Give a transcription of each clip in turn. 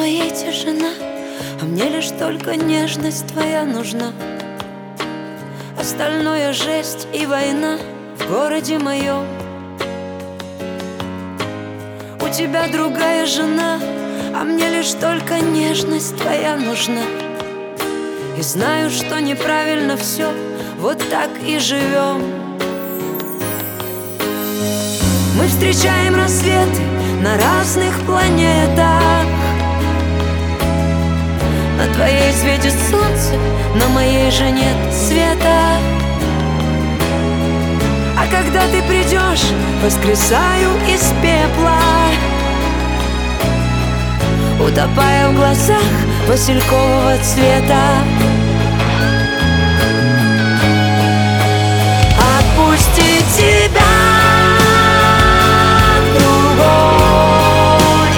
моей тишина, а мне лишь только нежность твоя нужна. Остальное жесть и война в городе моем. У тебя другая жена, а мне лишь только нежность твоя нужна. И знаю, что неправильно все, вот так и живем. Мы встречаем рассветы на разных планетах. На твоей светит солнце, на моей же нет света. А когда ты придешь, воскресаю из пепла, утопая в глазах василькового цвета. Отпусти тебя другой,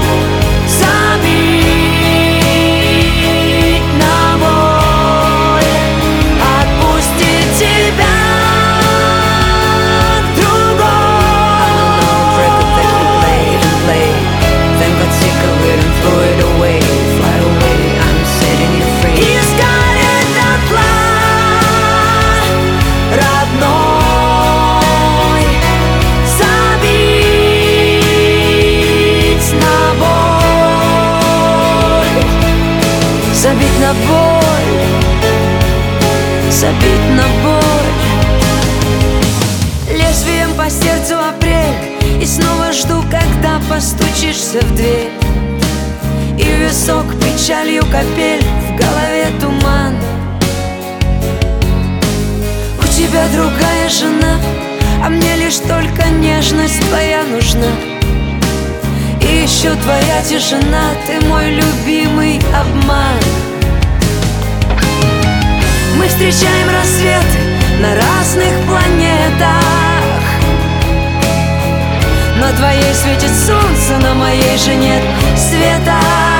забить на боль. Отпусти тебя другой. Record that we played and played, then got sick of it and threw it away. Fly away, I'm setting you free. Искать этот план родной, забить на боль, забить на боль, забить на боль. Лезвием по сердцу апрель, и снова жду, когда постучишься в дверь. И в висок печалью капель, в голове туман. У тебя другая жена, а мне лишь только нежность твоя нужна. И еще твоя тишина, ты мой любимый обман. Мы встречаем рассветы на разных планетах. На твоей светит солнце, на моей же нет света.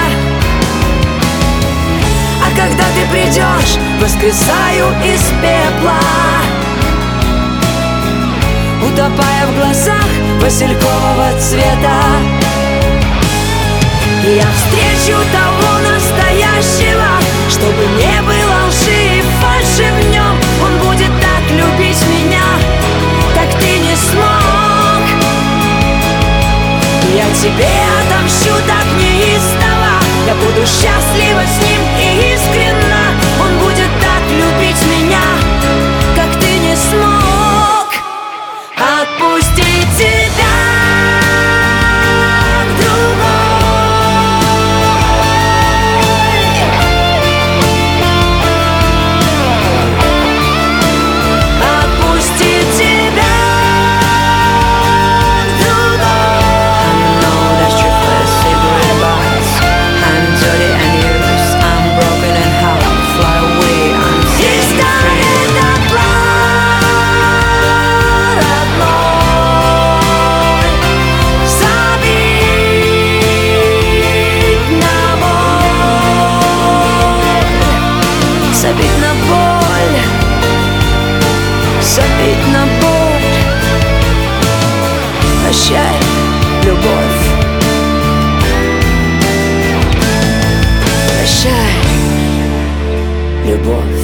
А когда ты придешь, воскресаю из пепла, утопая в глазах василькового цвета. Я встречу того настоящего, чтобы не было лжи и фальши в нем. Он будет так любить меня, как ты не смог. Я тебе отомщу так неистово, я буду счастлива с ним и искренна. Он будет так любить меня, как ты не смог. Отпусти тебя другой, отпусти тебя другой. I know that's truthless, cigarette butts, hands dirty and yours. I'm broken and how fly away, I'm setting you free. Этот план родной, забить на боль, забить на боль, забить на боль. Прощай, любовь, прощай, любовь.